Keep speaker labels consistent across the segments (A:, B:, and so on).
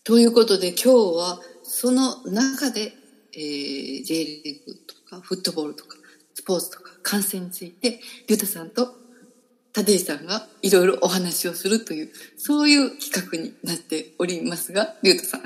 A: ということで今日はその中で、J リーグとかフットボールとかスポーツとか観戦について龍太さんと立石さんがいろいろお話をするというそういう企画になっておりますが、龍太さん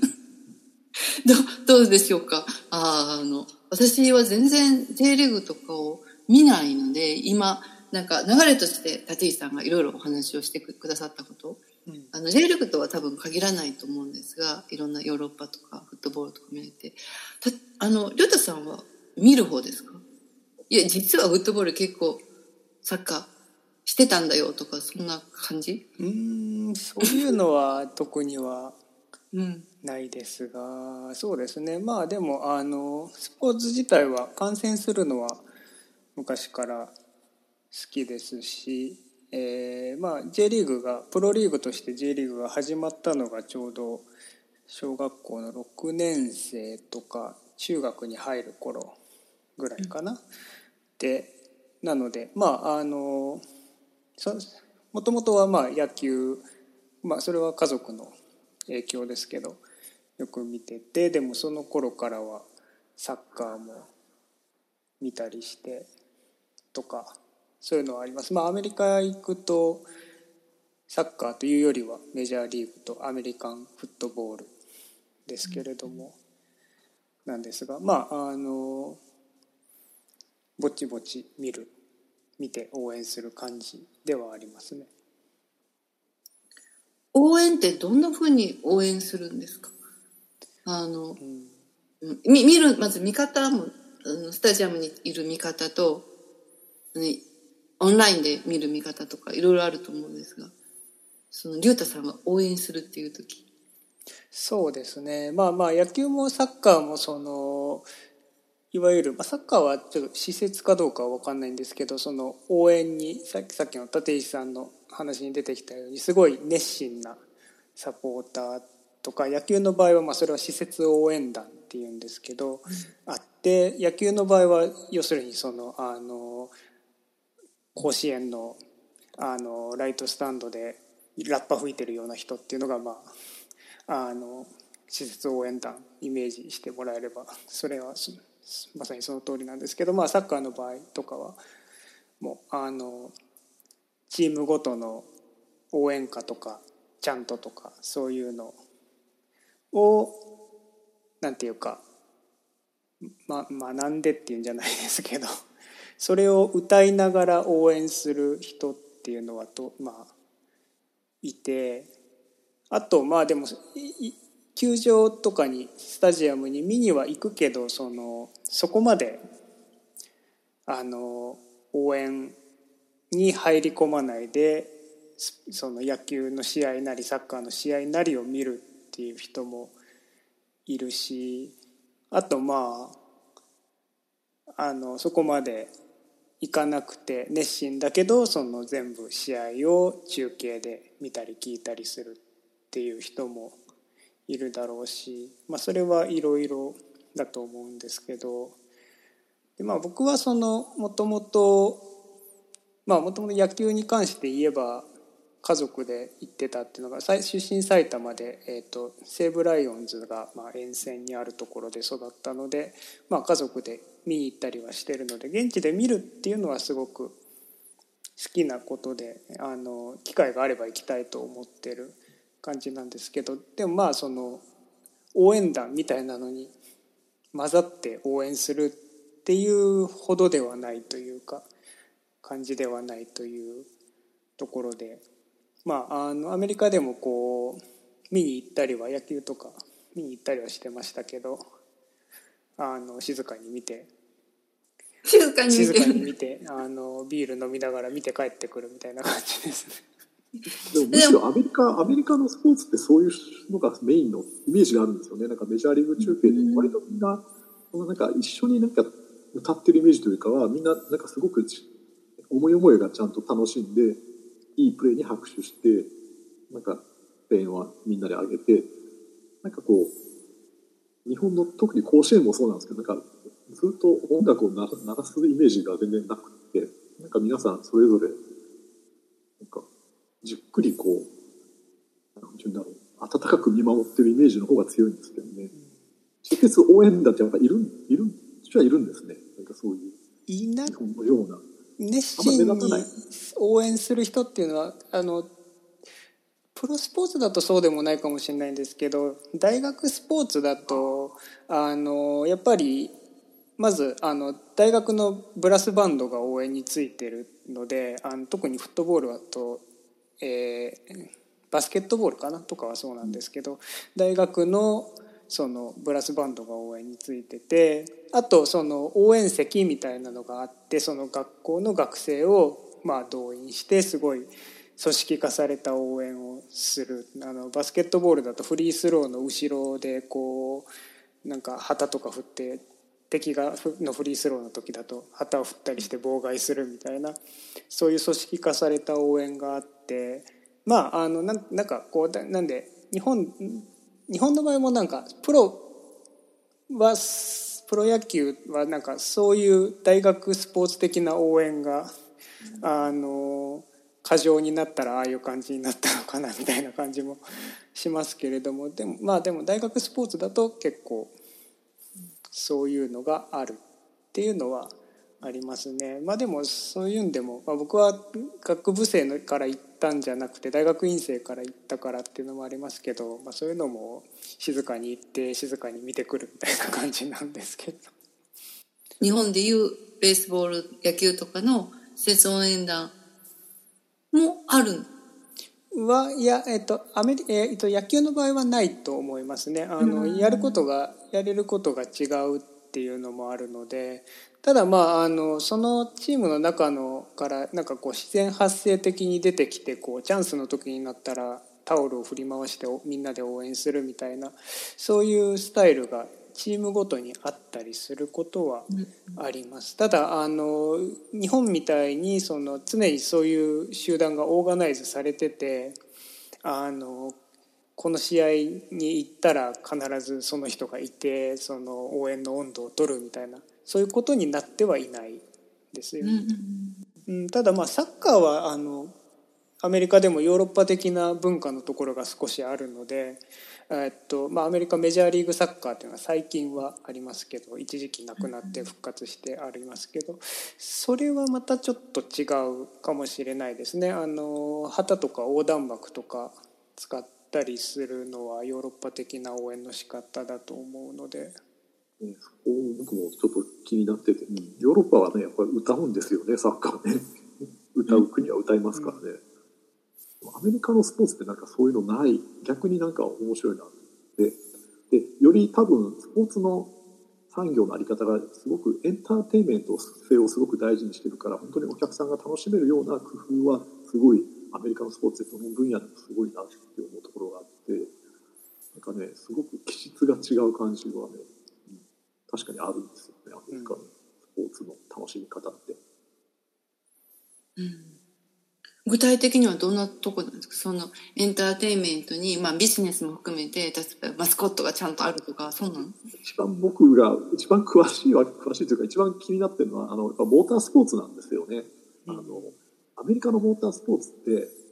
A: どうでしょうか。私は全然 J リーグとかを見ないので、今なんか流れとして立石さんがいろいろお話をしてくださったこと、J リーグとは多分限らないと思うんですが、いろんなヨーロッパとかフットボールとか見れて、龍太さんは見る方ですか？いや、実はフットボール結構サッカーしてたんだよとか、そんな感じ？
B: そういうのは特にはないですが、そうですね。まあでもスポーツ自体は観戦するのは昔から好きですし、まあ J リーグがプロリーグとして J リーグが始まったのがちょうど小学校の6年生とか中学に入る頃ぐらいかな。でなのでまあもともとはまあ野球、まあそれは家族の影響ですけどよく見てて、でもその頃からはサッカーも見たりしてとか、そういうのはあります。まあアメリカ行くとサッカーというよりはメジャーリーグとアメリカンフットボールですけれども、なんですが、まあぼちぼち見て応援する感じではありますね。
A: 応援ってどんなふうに応援するんですか？見る、まず見方もスタジアムにいる見方と、オンラインで見る見方とかいろいろあると思うんですが、その龍太さんが応援するっていう時。
B: そうですね。まあまあ野球もサッカーもいわゆる、サッカーはちょっと施設かどうかは分かんないんですけど、その応援にさっきの立石さんの話に出てきたようにすごい熱心なサポーターとか、野球の場合はそれは施設応援団っていうんですけど、あって、野球の場合は要するに甲子園のライトスタンドでラッパ吹いてるような人っていうのが施設応援団イメージしてもらえれば、それはまさにその通りなんですけど、サッカーの場合とかはもうチームごとの応援歌とかチャントとかそういうのをなんていうか、学んでっていうんじゃないですけどそれを歌いながら応援する人っていうのはいて、あとでも球場とかにスタジアムに見には行くけど、そこまで応援に入り込まないでその野球の試合なりサッカーの試合なりを見るっていう人もいるし、あとそこまで行かなくて熱心だけど全部試合を中継で見たり聞いたりするっていう人もいるだろうし、それはいろいろだと思うんですけど、で僕はもともと野球に関して言えば家族で行ってたっていうのが、出身埼玉で、西武ライオンズが沿線にあるところで育ったので、家族で見に行ったりはしてるので、現地で見るっていうのはすごく好きなことで、機会があれば行きたいと思ってる感じなんですけど、でも応援団みたいなのに混ざって応援するっていうほどではないというか感じではないというところで、アメリカでも見に行ったりは野球とか見に行ったりはしてましたけど、静かに見てビール飲みながら見て帰ってくるみたいな感じですね。
C: でもむしろアメリカのスポーツってそういうのがメインのイメージがあるんですよね。なんかメジャーリーグ中継で割とみんななんか一緒に歌ってるイメージというかは、みんなすごく思い思いがちゃんと楽しんで、いいプレーに拍手して声援はみんなで上げて、日本の特に甲子園もそうなんですけど、ずっと音楽を流すイメージが全然なくて、皆さんそれぞれじっくりなんていうんだろう、 温かく見守ってるイメージの方が強いんですけどね。直接応援団ってやっぱいる人はいるんですね。なんかそういう日本のような
B: 熱心に応援する人っていうのはプロスポーツだとそうでもないかもしれないんですけど、大学スポーツだとやっぱりまず大学のブラスバンドが応援についてるので、特にフットボールだと、バスケットボールかなとかはそうなんですけど、大学のそのブラスバンドが応援についてて、あとその応援席みたいなのがあって、その学校の学生を動員してすごい組織化された応援をする。バスケットボールだとフリースローの後ろでこうなんか旗とか振って、敵がのフリースローの時だと旗を振ったりして妨害するみたいな、そういう組織化された応援があって、なんかこうなんで日本の場合もなんかプロ野球はなんかそういう大学スポーツ的な応援が過剰になったらああいう感じになったのかなみたいな感じもしますけれども、でも大学スポーツだと結構そういうのがあるっていうのはありますね。でもそういうんでも、僕は学部生から行ったんじゃなくて大学院生から行ったからっていうのもありますけど、そういうのも静かに行って静かに見てくるみたいな感じなんですけど。
A: 日本でいうベースボール野球とかの施設応援団もある
B: いや、野球の場合はないと思いますね。やれることが違うっていうのもあるので、ただそのチームの中のからなんかこう自然発生的に出てきて、こうチャンスの時になったらタオルを振り回してみんなで応援するみたいな、そういうスタイルがチームごとにあったりすることはあります。ただ日本みたいに常にそういう集団がオーガナイズされてて、この試合に行ったら必ずその人がいて、その応援の温度を取るみたいな、そういうことになってはいないですよね。ただサッカーはアメリカでもヨーロッパ的な文化のところが少しあるので、アメリカメジャーリーグサッカーというのは最近はありますけど、一時期なくなって復活してありますけど、それはまたちょっと違うかもしれないですね。旗とか横断幕とか使ったりするのはヨーロッパ的な応援の仕方だと思うので、
C: そこ僕もちょっと気になってて、ヨーロッパはねやっぱり歌うんですよね、サッカーね。歌う国は歌いますからね。アメリカのスポーツってなんかそういうのない、逆になんか面白いなって。でより多分スポーツの産業のあり方がすごくエンターテインメント性をすごく大事にしてるから、本当にお客さんが楽しめるような工夫はすごいアメリカのスポーツでその分野でもすごいなって思うところがあって、なんかねすごく気質が違う感じはね、確かにあるんですよね、アメリカのスポーツの楽しみ方って。
A: 具体的にはどんなとこなんですか？そのエンターテインメントに、ビジネスも含めて、例えばマスコットがちゃんとあるとか、そうなの？
C: 僕が一番詳しいというか一番気になってるのはやっぱモータースポーツなんですよね。アメリカのモータースポーツってす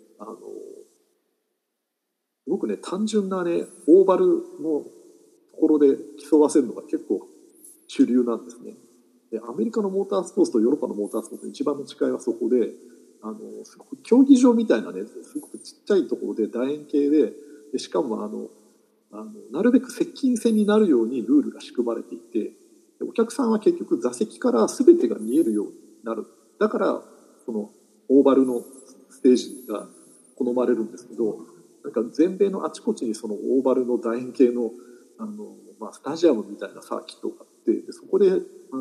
C: ごくね単純なねオーバルのところで競わせるのが結構主流なんですね。でアメリカのモータースポーツとヨーロッパのモータースポーツの一番の違いはそこで、すごく競技場みたいなねすごくちっちゃいところで楕円形で、しかもなるべく接近戦になるようにルールが仕組まれていて、お客さんは結局座席から全てが見えるようになる。だからそのオーバルのステージが好まれるんですけど、なんか全米のあちこちにそのオーバルの楕円形のスタジアムみたいなサーキットがあって、でそこで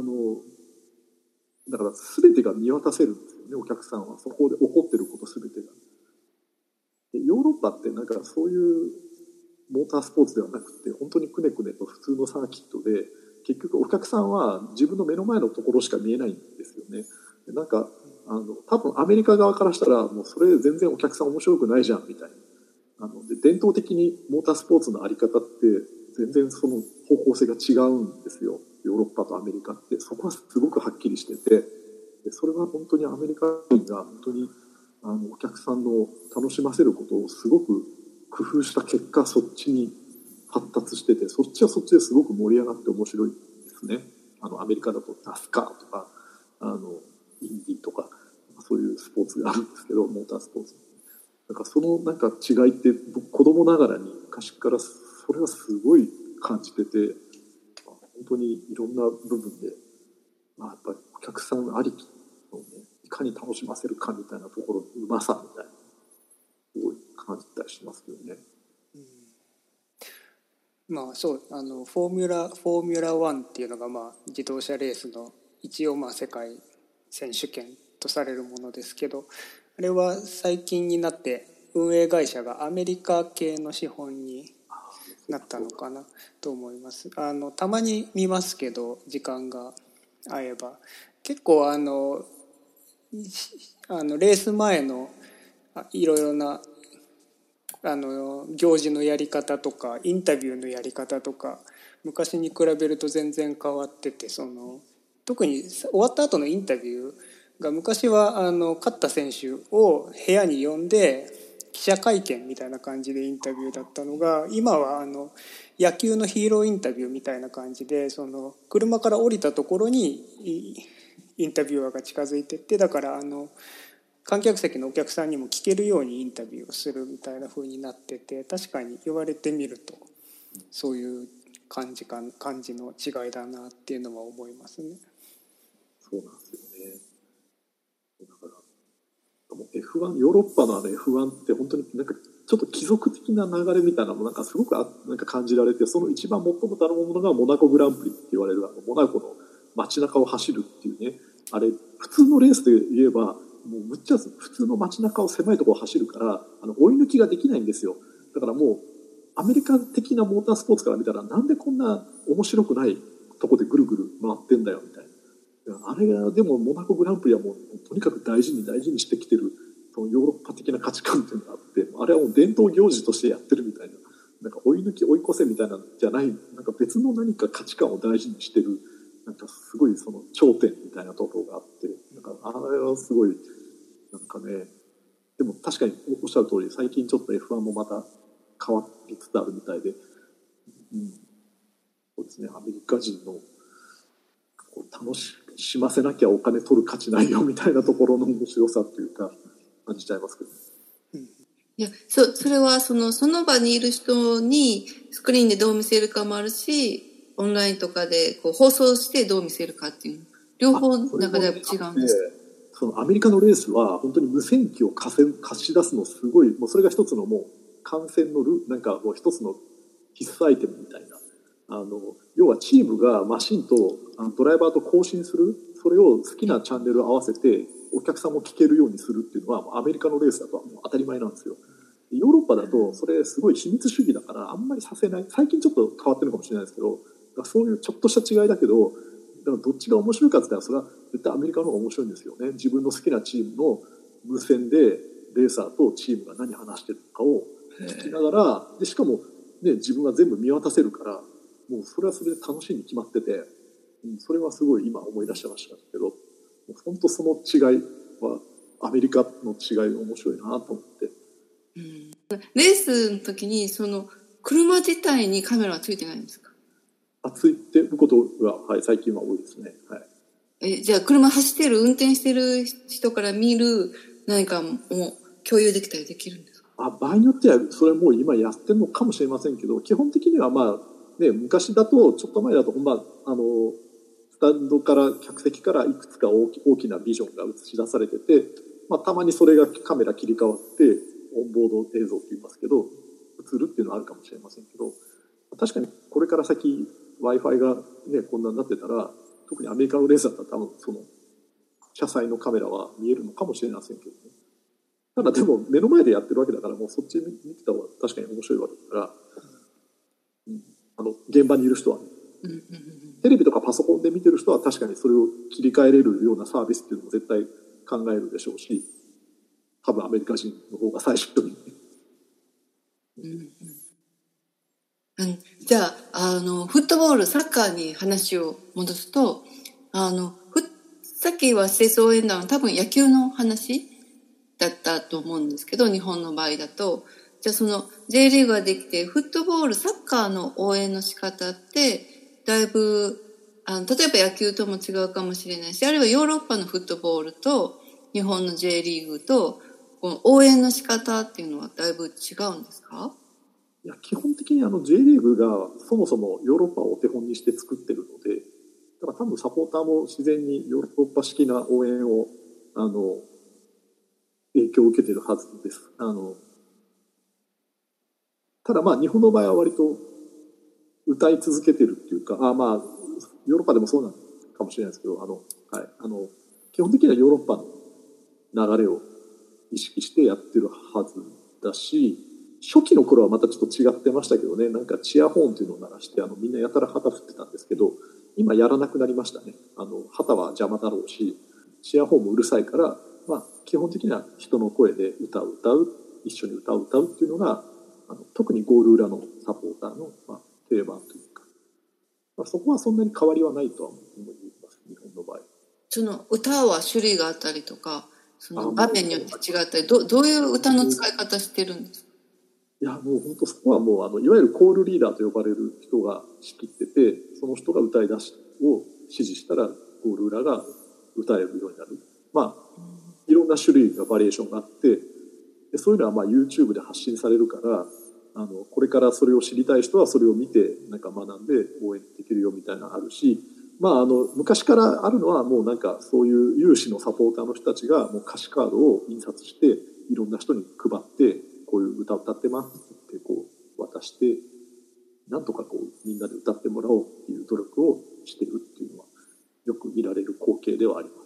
C: だから全てが見渡せるんですよね、お客さんはそこで起こってること全てが。でヨーロッパってなんかそういうモータースポーツではなくて、本当にくねくねと普通のサーキットで、結局お客さんは自分の目の前のところしか見えないんですよね。でなんか多分アメリカ側からしたらもうそれ全然お客さん面白くないじゃんみたいな。で伝統的にモータースポーツのあり方って全然その方向性が違うんですよ、ヨーロッパとアメリカって。そこはすごくはっきりしてて、でそれは本当にアメリカ人が本当にお客さんの楽しませることをすごく工夫した結果そっちに発達してて、そっちはそっちですごく盛り上がって面白いですね。アメリカだとナスカーとかインディとかそういうスポーツがあるんですけど、モータースポーツなんかそのなんか違いって僕子供ながらに昔からそれはすごい感じてて、本当にいろんな部分で、やっぱりお客さんありきのね、いかに楽しませるかみたいなところのうまさみたいなすごい感じたりしますけどね。
B: そうフォーミュラ1っていうのが自動車レースの一応世界選手権とされるものですけど、あれは最近になって運営会社がアメリカ系の資本になったのかなと思います。たまに見ますけど、時間が合えば結構レース前のいろいろな行事のやり方とかインタビューのやり方とか昔に比べると全然変わってて、特に終わった後のインタビューが昔は勝った選手を部屋に呼んで記者会見みたいな感じでインタビューだったのが、今は野球のヒーローインタビューみたいな感じで、車から降りたところにインタビュアーが近づいてって、だから観客席のお客さんにも聞けるようにインタビューをするみたいな風になってて、確かに言われてみるとそういう感じの違いだなっていうのは思いますね。
C: そうなんですよね。だからF1、ヨーロッパのF1 って本当になんかちょっと貴族的な流れみたいなのもなんかすごくなんか感じられて、その一番最も頼むものがモナコグランプリって言われるモナコの街中を走るっていうね、あれ普通のレースで言えばもうむっちゃ普通の街中を狭いところを走るから追い抜きができないんですよ。だからもうアメリカ的なモータースポーツから見たらなんでこんな面白くないとこでぐるぐる回ってんだよみたいな。あれがでもモナコグランプリはもうとにかく大事にしてきてるそのヨーロッパ的な価値観っていうのがあって、あれはもう伝統行事としてやってるみたいな、なんか追い抜き追い越せみたいなんじゃない、なんか別の何か価値観を大事にしてる、なんかすごいその頂点みたいなところがあって、なんかあれはすごいなんかね、でも確かにおっしゃる通り最近ちょっと F1 もまた変わりつつあるみたいで、そうですね、アメリカ人の楽しませなきゃお金取る価値ないよみたいなところの面白さというか感じちゃいますけど、
A: いや、それはその場にいる人にスクリーンでどう見せるかもあるし、オンラインとかで放送してどう見せるかっていう両方なんかだいぶ違うんです。
C: そのアメリカのレースは本当に無線機を貸し出すのすごい、もうそれが一つのもう観戦のなんかもう一つの必須アイテムみたいな、要はチームがマシンとドライバーと交信する、それを好きなチャンネルを合わせてお客さんも聞けるようにするっていうのはアメリカのレースだとはもう当たり前なんですよ。ヨーロッパだとそれすごい秘密主義だからあんまりさせない。最近ちょっと変わってるかもしれないですけど、そういうちょっとした違いだけど、だからどっちが面白いかって言ったらそれは絶対アメリカの方が面白いんですよね。自分の好きなチームの無線でレーサーとチームが何話してるのかを聞きながら、でしかも、ね、自分は全部見渡せるからもうそれはそれで楽しいに決まってて、それはすごい今思い出してましたけど、本当その違いはアメリカの違い面白いなと思って、
A: レースの時にその車自体にカメラはついてないんですか？
C: ついてることが、はい、最近は多いですね。はい、
A: じゃあ車走ってる運転してる人から見る何かも共有できたりできるんですか？
C: 場合によってはそれもう今やってるのかもしれませんけど、基本的にはね、昔だとちょっと前だとスタンドから客席からいくつか大きなビジョンが映し出されてて、たまにそれがカメラ切り替わってオンボード映像って言いますけど映るっていうのはあるかもしれませんけど、確かにこれから先 Wi-Fi が、ね、こんなになってたら特にアメリカのレースだったら多分その車載のカメラは見えるのかもしれませんけどね。ただでも目の前でやってるわけだからもうそっち見てた方が確かに面白いわけだから、現場にいる人はね、テレビとかパソコンで見てる人は確かにそれを切り替えれるようなサービスっていうのも絶対考えるでしょうし、多分アメリカ人の方が最初に、
A: じゃあフットボールサッカーに話を戻すとさっきは施設応援団は多分野球の話だったと思うんですけど、日本の場合だとじゃあその J リーグができて、フットボール、サッカーの応援の仕方って、だいぶ、例えば野球とも違うかもしれないし、あるいはヨーロッパのフットボールと日本の J リーグと、この応援の仕方っていうのはだいぶ違うんですか？
C: いや、基本的にJ リーグがそもそもヨーロッパをお手本にして作ってるので、だから多分サポーターも自然にヨーロッパ式な応援を、影響を受けてるはずです。ただまあ日本の場合は割と歌い続けてるっていうか、まあヨーロッパでもそうなのかもしれないですけど、基本的にはヨーロッパの流れを意識してやってるはずだし、初期の頃はまたちょっと違ってましたけどね、なんかチアホーンっていうのを鳴らしてみんなやたら旗振ってたんですけど、今やらなくなりましたね。旗は邪魔だろうし、チアホーンもうるさいから、まあ基本的には人の声で歌う、一緒に歌うっていうのが、特にゴール裏のサポーターの、定番というか、そこはそんなに変わりはないとは思います、日本の場合。
A: その歌は種類があったりとか、その場面によって違ったり、どういう歌の使い方してるんですか？
C: いや、もう本当そこはもういわゆるコールリーダーと呼ばれる人が仕切ってて、その人が歌い出しを指示したらゴール裏が歌えるようになる。いろんな種類がバリエーションがあって、でそういうのはYouTube で発信されるから、これからそれを知りたい人はそれを見てなんか学んで応援できるよみたいなのあるし、昔からあるのはもうなんかそういう有志のサポーターの人たちがもう歌詞カードを印刷していろんな人に配って、こういう歌歌ってますってこう渡して、なんとかこうみんなで歌ってもらおうっていう努力をしてるっていうのはよく見られる光景ではあります。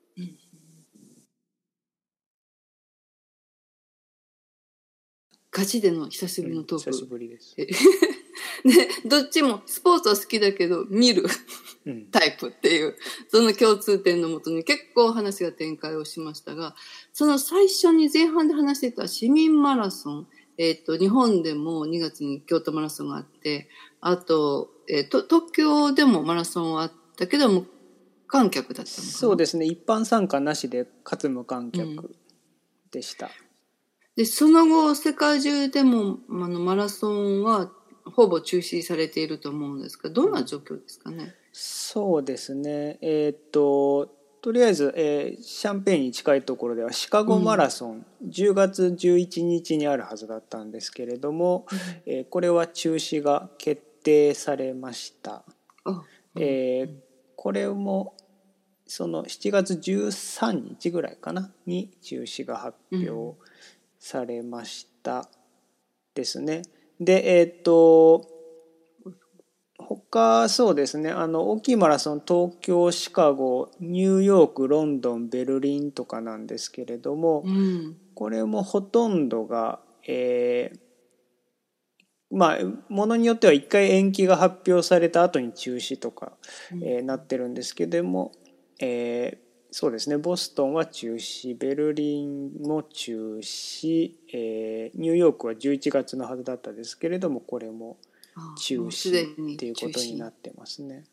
A: ガチでの久しぶりのトーク。
B: 久しぶりです。
A: で、どっちもスポーツは好きだけど見るタイプっていう、その共通点のもとに結構話が展開をしましたが、その最初に前半で話していた市民マラソン、日本でも2月に京都マラソンがあって、あと、東京でもマラソンはあったけど無観客だったのかな？
B: そうですね、一般参加なしでかつ無観客でした。
A: で、その後、世界中でも、マラソンはほぼ中止されていると思うんですが、どんな状況ですかね？
B: そうですね。とりあえず、シャンペーンに近いところではシカゴマラソン、10月11日にあるはずだったんですけれども、これは中止が決定されました。これもその7月13日ぐらいかなに中止が発表されましたですね。で、他そうですね、大きいマラソン、東京、シカゴ、ニューヨーク、ロンドン、ベルリンとかなんですけれども、これもほとんどが、ものによっては1回延期が発表された後に中止とか、なってるんですけども、そうですね、ボストンは中止、ベルリンも中止、ニューヨークは11月のはずだったですけれども、これも中止っていうことになってますね。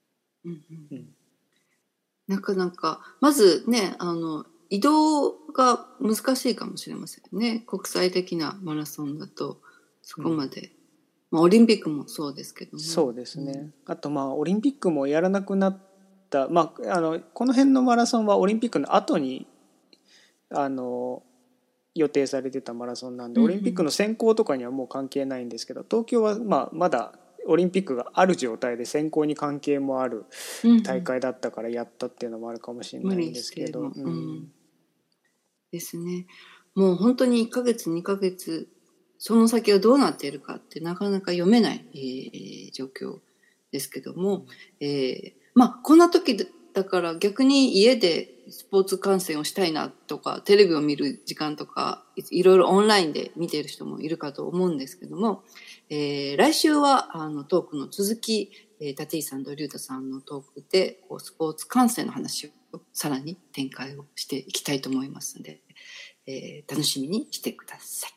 A: なかなかまずね、移動が難しいかもしれませんね。国際的なマラソンだとそこまで、オリンピックもそうですけども。
B: そうですね。あとオリンピックもやらなくなった、この辺のマラソンはオリンピックの後に予定されてたマラソンなんで、オリンピックの選考とかにはもう関係ないんですけど、東京はまだオリンピックがある状態で選考に関係もある大会だったからやったっていうのもあるかもしれないんですけど、
A: ですね。もう本当に1ヶ月2ヶ月その先がどうなっているかってなかなか読めない、状況ですけども、こんな時だから逆に家でスポーツ観戦をしたいなとか、テレビを見る時間とか、いろいろオンラインで見ている人もいるかと思うんですけども、来週はトークの続き、立井さんと龍太さんのトークでスポーツ観戦の話をさらに展開をしていきたいと思いますので、楽しみにしてください。